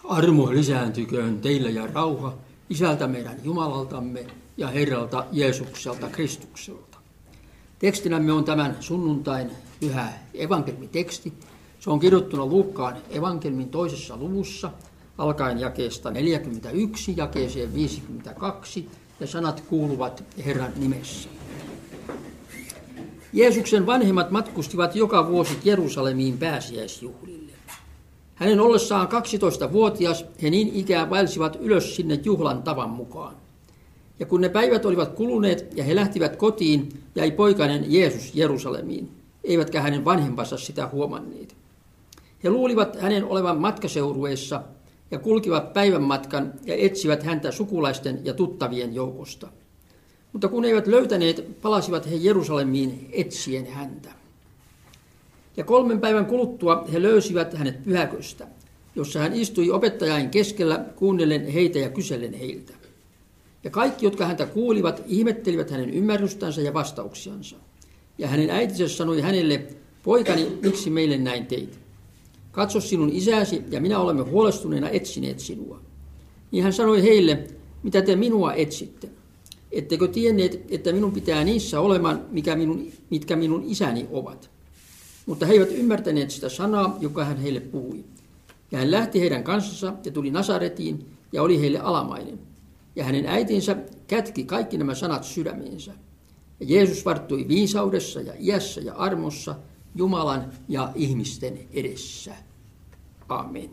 Armo lisääntyköön teille ja rauha Isältä meidän Jumalaltamme ja Herralta Jeesukselta Kristukselta. Tekstinämme on tämän sunnuntain pyhä evankeliumiteksti. Se on kirjoittuna Luukkaan evankeliumin 2. luvussa, alkaen jakeesta 41 jakeeseen 52, ja sanat kuuluvat Herran nimessä. Jeesuksen vanhemmat matkustivat joka vuosi Jerusalemiin pääsiäisjuhlille. Hänen ollessaan 12-vuotias he niin ikään vaelsivat ylös sinne juhlan tavan mukaan. Ja kun ne päivät olivat kuluneet ja he lähtivät kotiin, jäi poikainen Jeesus Jerusalemiin, eivätkä hänen vanhempansa sitä huomanneet. He luulivat hänen olevan matkaseurueessa ja kulkivat päivän matkan ja etsivät häntä sukulaisten ja tuttavien joukosta. Mutta kun eivät löytäneet, palasivat he Jerusalemiin etsien häntä. Ja 3 päivän kuluttua he löysivät hänet pyhäköstä, jossa hän istui opettajain keskellä kuunnellen heitä ja kysellen heiltä. Ja kaikki, jotka häntä kuulivat, ihmettelivät hänen ymmärrystänsä ja vastauksiansa. Ja hänen äitinsä sanoi hänelle, poikani, miksi meille näin teit? Katso, sinun isäsi ja minä olemme huolestuneena etsineet sinua. Niin hän sanoi heille, mitä te minua etsitte? Ettekö tienneet, että minun pitää niissä olemaan, mitkä minun isäni ovat? Mutta he eivät ymmärtäneet sitä sanaa, joka hän heille puhui. Ja hän lähti heidän kanssansa ja tuli Nasaretiin ja oli heille alamainen. Ja hänen äitinsä kätki kaikki nämä sanat sydämeensä. Ja Jeesus varttui viisaudessa ja iässä ja armossa Jumalan ja ihmisten edessä. Amen.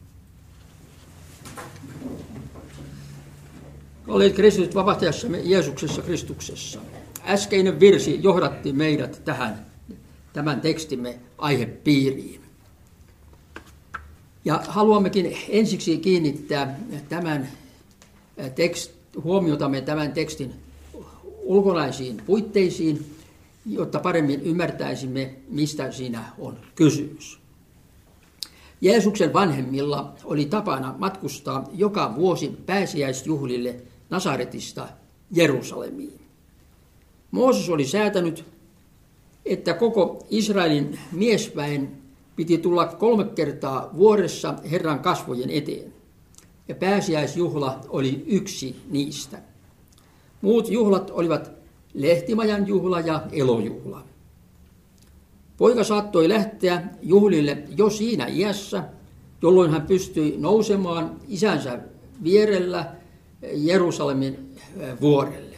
Olleet kristityt vapahtajassamme Jeesuksessa Kristuksessa. Äskeinen virsi johdatti meidät tämän tekstimme aihepiiriin. Ja haluammekin ensiksi kiinnittää huomiotamme tämän tekstin ulkonaisiin puitteisiin, jotta paremmin ymmärtäisimme, mistä siinä on kysymys. Jeesuksen vanhemmilla oli tapana matkustaa joka vuosi pääsiäisjuhlille Nasaretista Jerusalemiin. Mooses oli säätänyt, että koko Israelin miesväen piti tulla 3 kertaa vuodessa Herran kasvojen eteen. Ja pääsiäisjuhla oli yksi niistä. Muut juhlat olivat lehtimajan juhla ja elojuhla. Poika saattoi lähteä juhlille jo siinä iässä, jolloin hän pystyi nousemaan isänsä vierellä Jerusalemin vuorelle,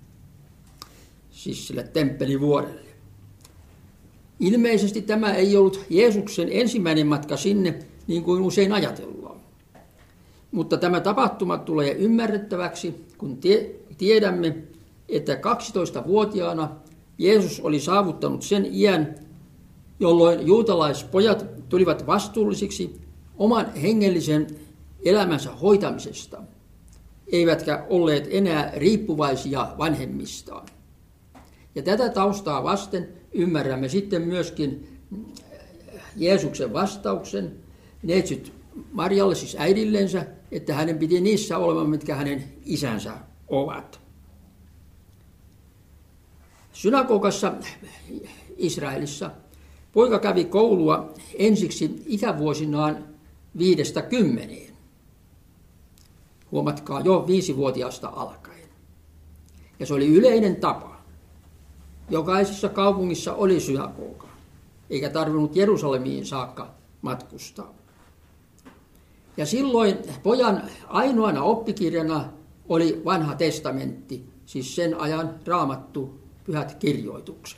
siis sille temppelivuorelle. Ilmeisesti tämä ei ollut Jeesuksen ensimmäinen matka sinne, niin kuin usein ajatellaan. Mutta tämä tapahtuma tulee ymmärrettäväksi, kun tiedämme, että 12-vuotiaana Jeesus oli saavuttanut sen iän, jolloin juutalaispojat tulivat vastuullisiksi oman hengellisen elämänsä hoitamisesta, eivätkä olleet enää riippuvaisia vanhemmistaan. Ja tätä taustaa vasten ymmärrämme sitten myöskin Jeesuksen vastauksen neitsyt Marjalle, siis äidillensä, että hänen piti niissä olemaan, mitkä hänen isänsä ovat. Synagogassa Israelissa poika kävi koulua ensiksi ikävuosinaan 5–10. Huomatkaa, jo 5-vuotiaasta alkaen. Ja se oli yleinen tapa. Jokaisessa kaupungissa oli synagoga, eikä tarvinnut Jerusalemiin saakka matkustaa. Ja silloin pojan ainoana oppikirjana oli Vanha testamentti, siis sen ajan raamattu, pyhät kirjoitukset.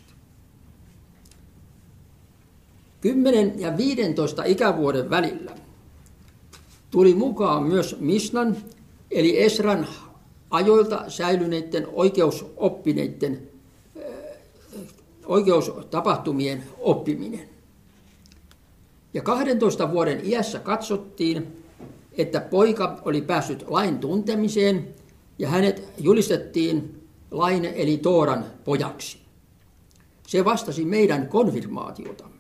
10 ja 15 ikävuoden välillä tuli mukaan myös Misnan, eli Esran ajoilta säilyneiden oikeustapahtumien oppiminen. Ja 12 vuoden iässä katsottiin, että poika oli päässyt lain tuntemiseen ja hänet julistettiin lain eli Tooran pojaksi. Se vastasi meidän konfirmaatiotamme.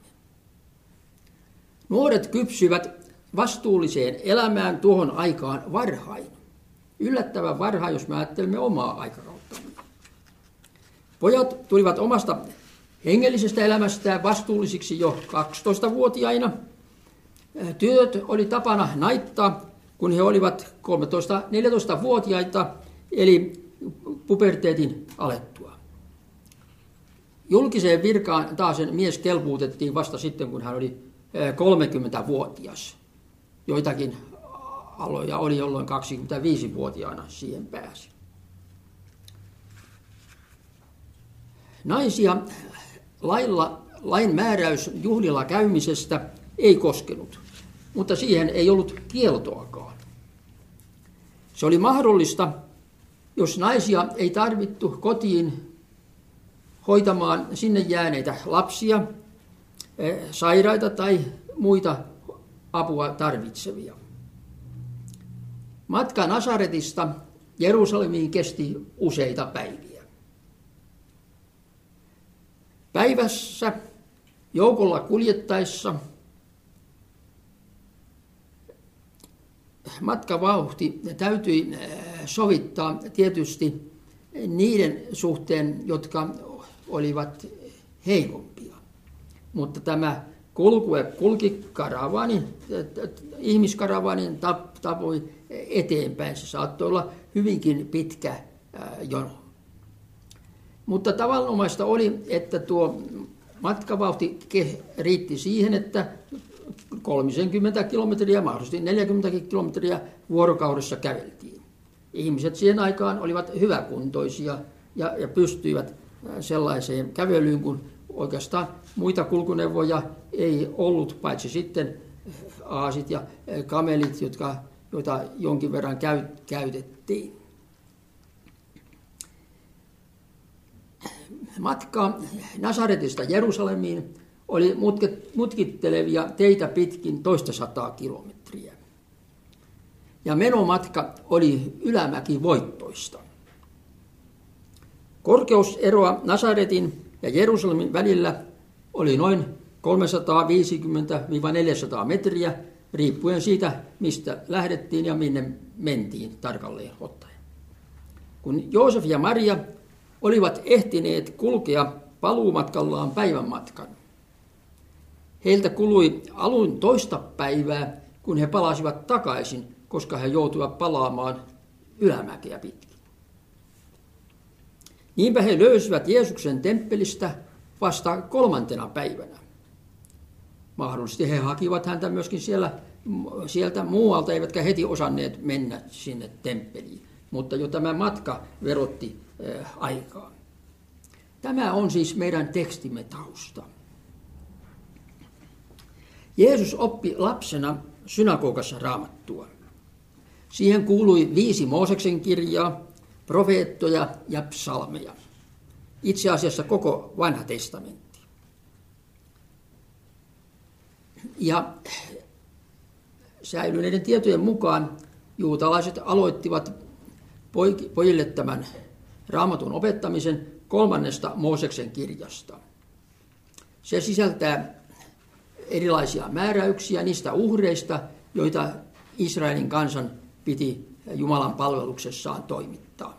Nuoret kypsyivät vastuulliseen elämään tuohon aikaan varhain. Yllättävän varhain, jos me ajattelemme omaa aikakauttamme. Pojat tulivat omasta hengellisestä elämästään vastuullisiksi jo 12-vuotiaina. Työt oli tapana naittaa kun he olivat 13-14-vuotiaita, eli puberteetin alettua. Julkiseen virkaan taas mies kelpuutettiin vasta sitten, kun hän oli 30-vuotias. Joitakin aloja oli, jolloin 25-vuotiaana siihen pääsi. Naisia lain määräys juhlilla käymisestä ei koskenut, mutta siihen ei ollut kieltoakaan. Se oli mahdollista, jos naisia ei tarvittu kotiin hoitamaan sinne jääneitä lapsia, sairaita tai muita apua tarvitsevia. Matka Nasaretista Jerusalemiin kesti useita päiviä. Päivässä joukolla kuljettaessa matkavauhti täytyi sovittaa tietysti niiden suhteen, jotka olivat heikompia. Mutta tämä kulkue kulki ihmiskaravanin tavoin eteenpäin. Se saattoi olla hyvinkin pitkä jono. Mutta tavanomaista oli, että tuo matkavauhti riitti siihen, että 30 kilometriä, mahdollisesti 40 kilometriä vuorokaudessa käveltiin. Ihmiset siihen aikaan olivat hyväkuntoisia ja pystyivät sellaiseen kävelyyn, kun oikeastaan muita kulkuneuvoja ei ollut, paitsi sitten aasit ja kamelit, joita jonkin verran käytettiin. Matka Nasaretista Jerusalemiin oli mutkittelevia teitä pitkin 200 kilometriä. Ja menomatka oli ylämäkivoittoista. Korkeuseroa Nasaretin ja Jerusalemin välillä oli noin 350-400 metriä, riippuen siitä, mistä lähdettiin ja minne mentiin tarkalleen ottaen. Kun Joosef ja Maria olivat ehtineet kulkea paluumatkallaan päivän matkan, heiltä kului alun toista päivää, kun he palasivat takaisin, koska he joutuivat palaamaan ylämäkeä pitkin. Niinpä he löysivät Jeesuksen temppelistä vasta 3. päivänä. Mahdollisesti he hakivat häntä myöskin sieltä muualta, eivätkä heti osanneet mennä sinne temppeliin. Mutta jo tämä matka verotti aikaa. Tämä on siis meidän tekstimme tausta. Jeesus oppi lapsena synagogassa Raamattua. Siihen kuului 5 Mooseksen kirjaa, profeettoja ja psalmeja. Itse asiassa koko Vanha testamentti. Ja säilyneiden tietojen mukaan juutalaiset aloittivat pojille tämän Raamatun opettamisen 3. Mooseksen kirjasta. Se sisältää erilaisia määräyksiä niistä uhreista, joita Israelin kansan piti Jumalan palveluksessaan toimittaa.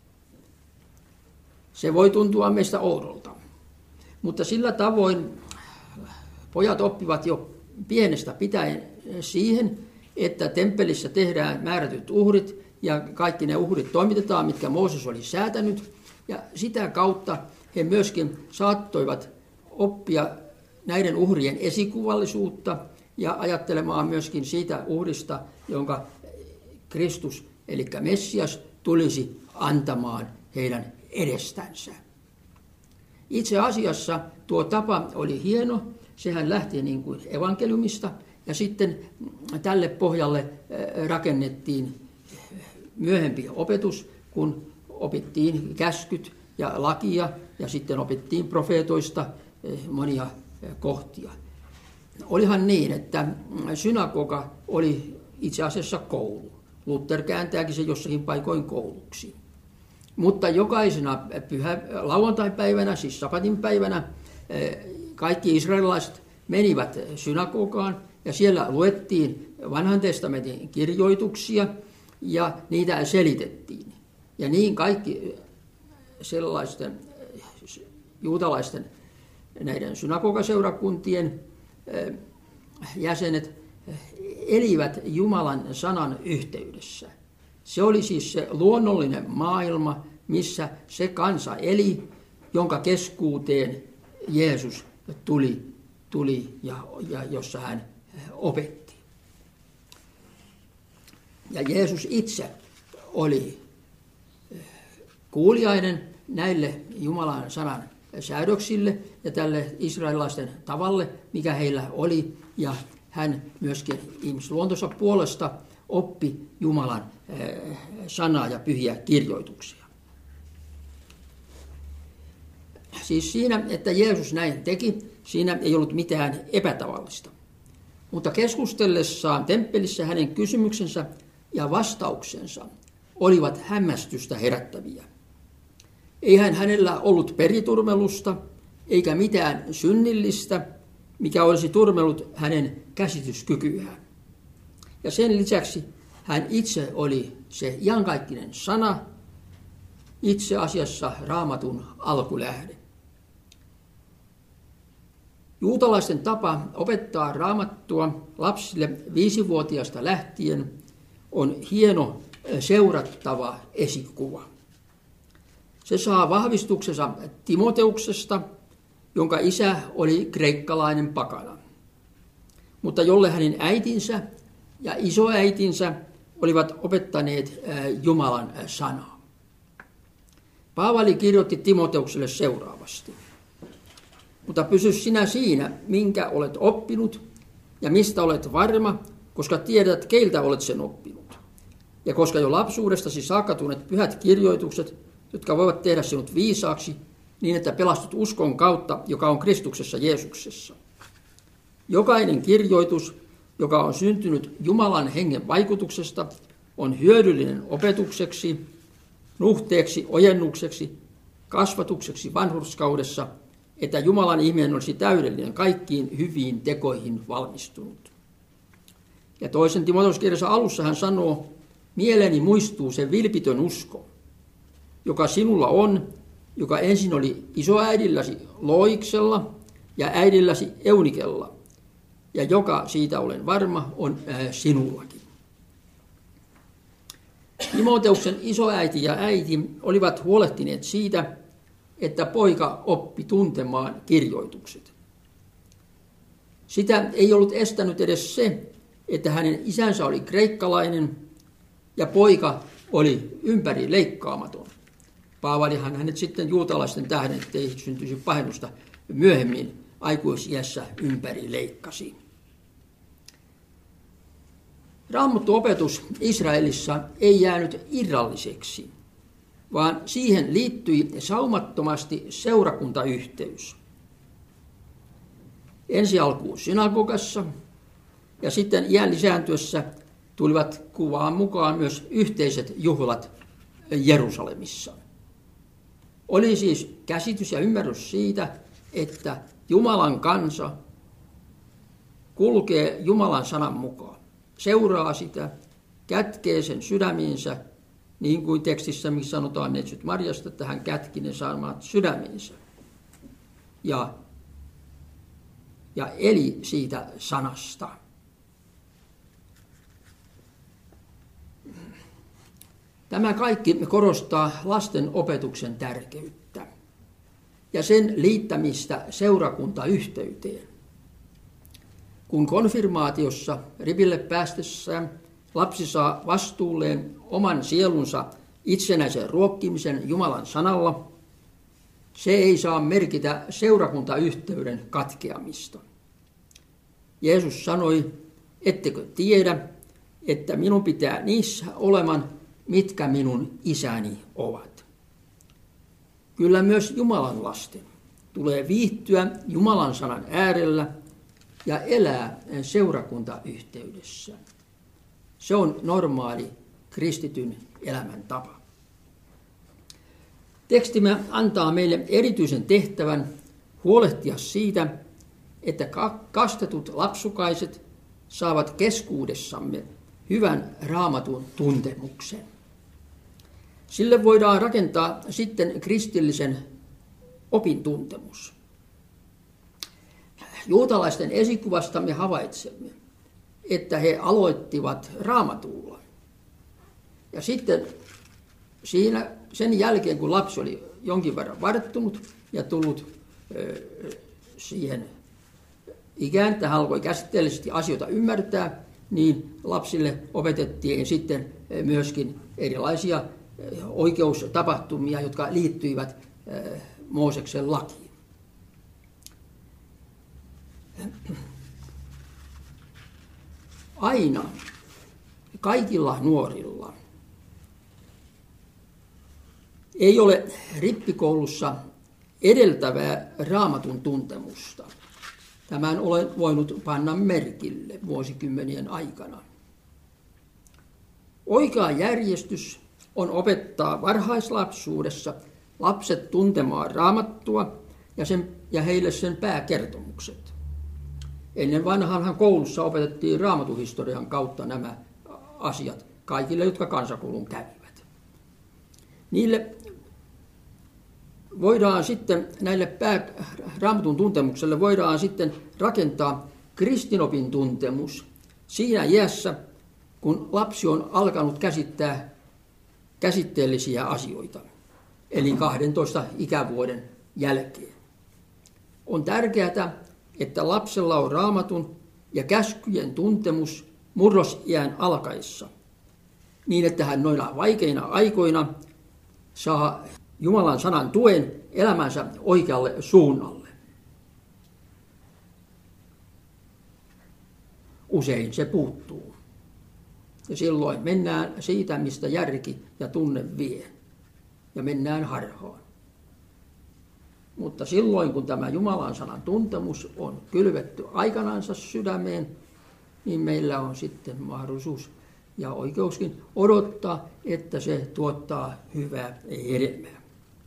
Se voi tuntua meistä oudolta, mutta sillä tavoin pojat oppivat jo pienestä pitäen siihen, että temppelissä tehdään määrätyt uhrit ja kaikki ne uhrit toimitetaan, mitkä Mooses oli säätänyt. Ja sitä kautta he myöskin saattoivat oppia näiden uhrien esikuvallisuutta ja ajattelemaan myöskin siitä uhrista, jonka Kristus, eli Messias, tulisi antamaan heidän edestänsä. Itse asiassa tuo tapa oli hieno. Sehän lähti niin kuin evankeliumista ja sitten tälle pohjalle rakennettiin myöhempi opetus, kun opittiin käskyt ja lakia ja sitten opittiin profeetoista monia kohtia. Olihan niin, että synagoga oli itse asiassa koulu. Luther kääntääkin se jossakin paikoin kouluksi. Mutta jokaisena lauantaipäivänä, siis sabatin päivänä, kaikki israelilaiset menivät synagogaan ja siellä luettiin Vanhan testamentin kirjoituksia ja niitä selitettiin. Ja niin kaikki sellaisten juutalaisten näiden synagogaseurakuntien jäsenet elivät Jumalan sanan yhteydessä. Se oli siis se luonnollinen maailma, missä se kansa eli, jonka keskuuteen Jeesus tuli ja jossa hän opetti. Ja Jeesus itse oli kuuliainen näille Jumalan sanan säädöksille ja tälle israelilaisten tavalle, mikä heillä oli, ja hän myöskin ihmisluontonsa puolesta oppi Jumalan sanaa ja pyhiä kirjoituksia. Siis siinä, että Jeesus näin teki, siinä ei ollut mitään epätavallista. Mutta keskustellessaan temppelissä hänen kysymyksensä ja vastauksensa olivat hämmästystä herättäviä. Eihän hänellä ollut periturmelusta eikä mitään synnillistä, mikä olisi turmellut hänen käsityskykyään. Ja sen lisäksi hän itse oli se iankaikkinen sana, itse asiassa Raamatun alkulähde. Juutalaisten tapa opettaa Raamattua lapsille 5-vuotiaasta lähtien on hieno seurattava esikuva. Se saa vahvistuksensa Timoteuksesta, jonka isä oli kreikkalainen pakana, mutta jolle hänen äitinsä ja isoäitinsä olivat opettaneet Jumalan sanaa. Paavali kirjoitti Timoteukselle seuraavasti. Mutta pysy sinä siinä, minkä olet oppinut ja mistä olet varma, koska tiedät, keiltä olet sen oppinut. Ja koska jo lapsuudestasi saakka tunnet pyhät kirjoitukset, jotka voivat tehdä sinut viisaaksi, niin että pelastut uskon kautta, joka on Kristuksessa Jeesuksessa. Jokainen kirjoitus, joka on syntynyt Jumalan hengen vaikutuksesta, on hyödyllinen opetukseksi, nuhteeksi, ojennukseksi, kasvatukseksi vanhurskaudessa, että Jumalan ihminen olisi täydellinen kaikkiin hyviin tekoihin valmistunut. Ja toisen Timoteuskirjansa alussa hän sanoo, mieleeni muistuu se vilpitön usko, joka sinulla on, joka ensin oli isoäidilläsi Loiksella ja äidilläsi Eunikella, ja joka, siitä olen varma, on sinullakin. Timoteuksen isoäiti ja äiti olivat huolehtineet siitä, että poika oppi tuntemaan kirjoitukset. Sitä ei ollut estänyt edes se, että hänen isänsä oli kreikkalainen ja poika oli ympäri leikkaamaton. Paavalihan hänet sitten juutalaisten tähden, ettei syntyisi pahennusta, myöhemmin aikuisiässä ympäri leikkasi. Raamattuopetus Israelissa ei jäänyt irralliseksi, vaan siihen liittyi saumattomasti seurakuntayhteys. Ensi alkuun synagogassa ja sitten iän lisääntyessä tulivat kuvaan mukaan myös yhteiset juhlat Jerusalemissa. Oli siis käsitys ja ymmärrys siitä, että Jumalan kansa kulkee Jumalan sanan mukaan, seuraa sitä, kätkee sen sydämiinsä, niin kuin tekstissä, missä sanotaan neitsyt Marjasta, että hän kätki ne saamat sydämiinsä. Ja eli siitä sanasta. Tämä kaikki korostaa lasten opetuksen tärkeyttä ja sen liittämistä seurakuntayhteyteen. Kun konfirmaatiossa ripille päästessään lapsi saa vastuulleen oman sielunsa itsenäisen ruokkimisen Jumalan sanalla, se ei saa merkitä seurakuntayhteyden katkeamista. Jeesus sanoi, ettekö tiedä, että minun pitää niissä oleman, mitkä minun isäni ovat. Kyllä myös Jumalan lasten tulee viihtyä Jumalan sanan äärellä ja elää seurakuntayhteydessä. Se on normaali kristityn elämäntapa. Tekstimme antaa meille erityisen tehtävän huolehtia siitä, että kastetut lapsukaiset saavat keskuudessamme hyvän Raamatun tuntemuksen. Sille voidaan rakentaa sitten kristillisen opintuntemus. Juutalaisten esikuvasta me havaitsemme, että he aloittivat Raamatulla. Ja sitten sen jälkeen, kun lapsi oli jonkin verran varttunut ja tullut siihen ikään, että hän alkoi käsitteellisesti asioita ymmärtää, niin lapsille opetettiin sitten myöskin erilaisia oikeustapahtumia, jotka liittyivät Mooseksen lakiin. Aina kaikilla nuorilla ei ole rippikoulussa edeltävää Raamatun tuntemusta. Tämän olen voinut panna merkille vuosikymmenien aikana. Oikea järjestys on opettaa varhaislapsuudessa lapset tuntemaan Raamattua ja heille sen pääkertomukset. Ennen vanhaanhan koulussa opetettiin raamatuhistorian kautta nämä asiat kaikille, jotka kansakoulun kävivät. Niille voidaan sitten, näille Raamatun tuntemukselle voidaan sitten rakentaa kristinopin tuntemus siinä iässä, kun lapsi on alkanut käsittää käsitteellisiä asioita, eli 12 ikävuoden jälkeen. On tärkeää, että lapsella on Raamatun ja käskyjen tuntemus murrosiän alkaessa, niin että hän noina vaikeina aikoina saa Jumalan sanan tuen elämänsä oikealle suunnalle. Usein se puuttuu. Ja silloin mennään siitä, mistä järki ja tunne vie. Ja mennään harhaan. Mutta silloin, kun tämä Jumalan sanan tuntemus on kylvetty aikanansa sydämeen, niin meillä on sitten mahdollisuus ja oikeuskin odottaa, että se tuottaa hyvää hedelmää.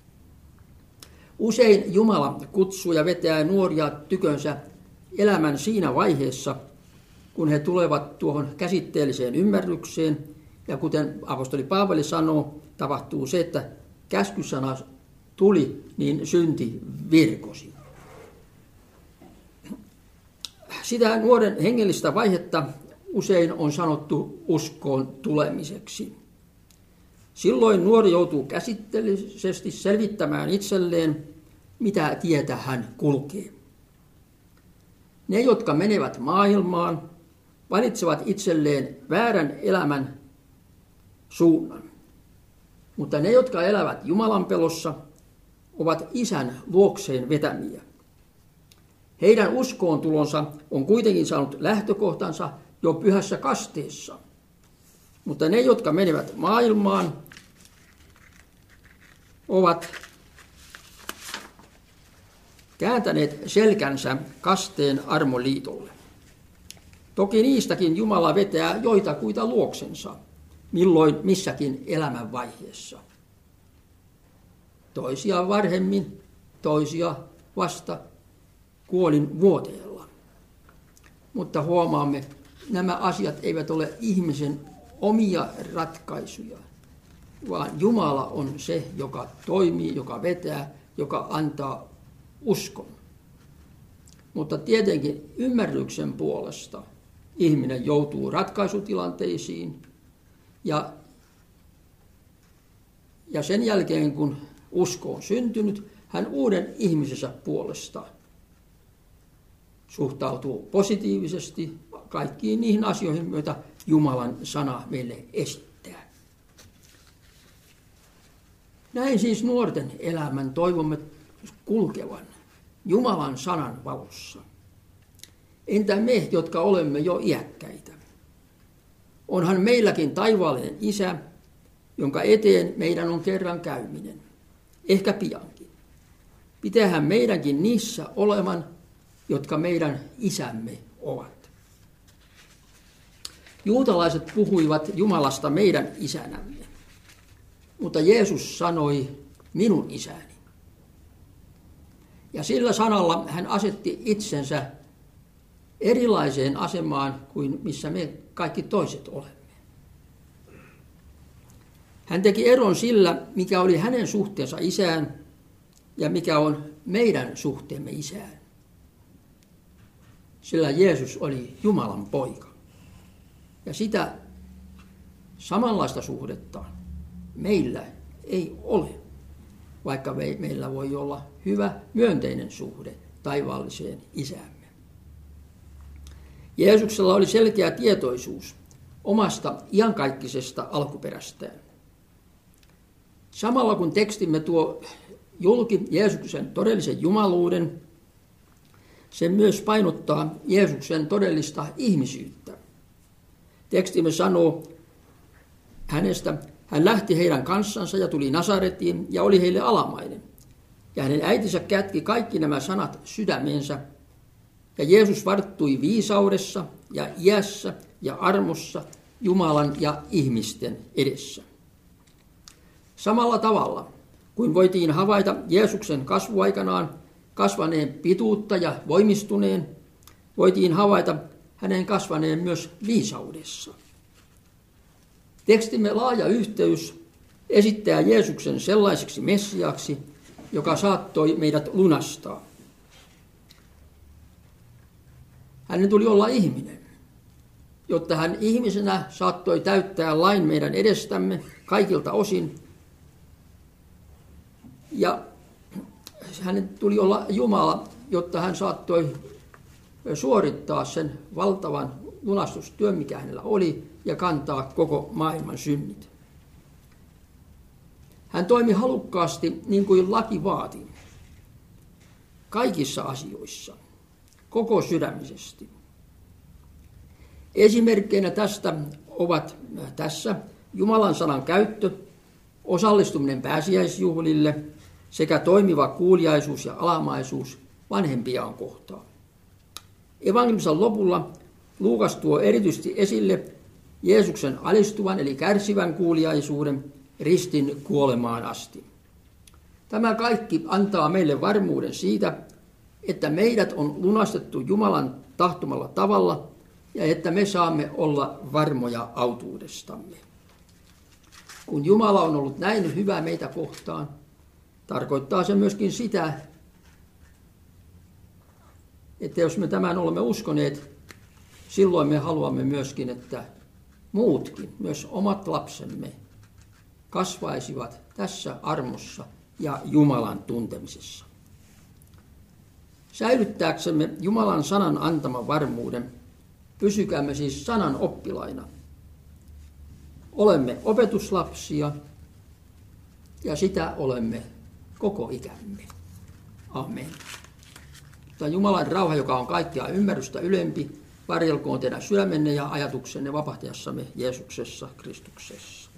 Usein Jumala kutsuu ja vetää nuoria tykönsä elämän siinä vaiheessa, kun he tulevat tuohon käsitteelliseen ymmärrykseen. Ja kuten apostoli Paavali sanoo, tapahtuu se, että käskysana tuli, niin synti virkosi. Sitä nuoren hengellistä vaihetta usein on sanottu uskoon tulemiseksi. Silloin nuori joutuu käsitteellisesti selvittämään itselleen, mitä tietä hän kulkee. Ne, jotka menevät maailmaan, valitsevat itselleen väärän elämän suunnan. Mutta ne, jotka elävät Jumalan pelossa, ovat Isän luokseen vetämiä. Heidän uskoon tulonsa on kuitenkin saanut lähtökohtansa jo pyhässä kasteessa. Mutta ne, jotka menevät maailmaan, ovat kääntäneet selkänsä kasteen armoliitolle. Toki niistäkin Jumala vetää joitakuita luoksensa, milloin missäkin elämänvaiheessa. Toisia varhemmin, toisia vasta kuolinvuoteella. Mutta huomaamme, nämä asiat eivät ole ihmisen omia ratkaisuja, vaan Jumala on se, joka toimii, joka vetää, joka antaa uskon. Mutta tietenkin ymmärryksen puolesta ihminen joutuu ratkaisutilanteisiin ja sen jälkeen, kun usko on syntynyt, hän uuden ihmisensä puolesta suhtautuu positiivisesti kaikkiin niihin asioihin, joita Jumalan sana meille esittää. Näin siis nuorten elämän toivomme kulkevan Jumalan sanan valossa. Entä me, jotka olemme jo iäkkäitä? Onhan meilläkin taivaallinen Isä, jonka eteen meidän on kerran käyminen. Ehkä piankin. Pitäähän meidänkin niissä olevan, jotka meidän isämme ovat. Juutalaiset puhuivat Jumalasta meidän isänämme, mutta Jeesus sanoi minun isäni. Ja sillä sanalla hän asetti itsensä erilaiseen asemaan kuin missä me kaikki toiset olemme. Hän teki eron sillä, mikä oli hänen suhteensa isään ja mikä on meidän suhteemme isään. Sillä Jeesus oli Jumalan poika. Ja sitä samanlaista suhdetta meillä ei ole, vaikka meillä voi olla hyvä myönteinen suhde taivaalliseen Isäämme. Jeesuksella oli selkeä tietoisuus omasta iankaikkisesta alkuperästään. Samalla kun tekstimme tuo julki Jeesuksen todellisen jumaluuden, se myös painottaa Jeesuksen todellista ihmisyyttä. Tekstimme sanoo hänestä, hän lähti heidän kanssansa ja tuli Nasaretiin ja oli heille alamainen. Ja hänen äitinsä kätki kaikki nämä sanat sydämeensä. Ja Jeesus varttui viisaudessa ja iässä ja armossa Jumalan ja ihmisten edessä. Samalla tavalla kuin voitiin havaita Jeesuksen kasvuaikanaan kasvaneen pituutta ja voimistuneen, voitiin havaita hänen kasvaneen myös viisaudessa. Tekstimme laaja yhteys esittää Jeesuksen sellaiseksi Messiaaksi, joka saattoi meidät lunastaa. Hänen tuli olla ihminen, jotta hän ihmisenä saattoi täyttää lain meidän edestämme kaikilta osin. Ja hänen tuli olla Jumala, jotta hän saattoi suorittaa sen valtavan lunastustyön, mikä hänellä oli, ja kantaa koko maailman synnit. Hän toimi halukkaasti niin kuin laki vaati, kaikissa asioissa, koko sydämisesti. Esimerkkeinä tästä ovat tässä Jumalan sanan käyttö, osallistuminen pääsiäisjuhlille sekä toimiva kuuliaisuus ja alamaisuus vanhempiaan kohtaan. Evankeliumin lopulla Luukas tuo erityisesti esille Jeesuksen alistuvan eli kärsivän kuuliaisuuden ristin kuolemaan asti. Tämä kaikki antaa meille varmuuden siitä, että meidät on lunastettu Jumalan tahtomalla tavalla ja että me saamme olla varmoja autuudestamme. Kun Jumala on ollut näin hyvä meitä kohtaan, tarkoittaa se myöskin sitä, että jos me tämän olemme uskoneet, silloin me haluamme myöskin, että muutkin, myös omat lapsemme, kasvaisivat tässä armossa ja Jumalan tuntemisessa. Säilyttääksemme Jumalan sanan antaman varmuuden, pysykäämme siis sanan oppilaina. Olemme opetuslapsia ja sitä olemme koko ikämme. Amen. Jumalan rauha, joka on kaikkea ymmärrystä ylempi, varjelkoon teidän sydämenne ja ajatuksenne vapahtajassamme Jeesuksessa Kristuksessa.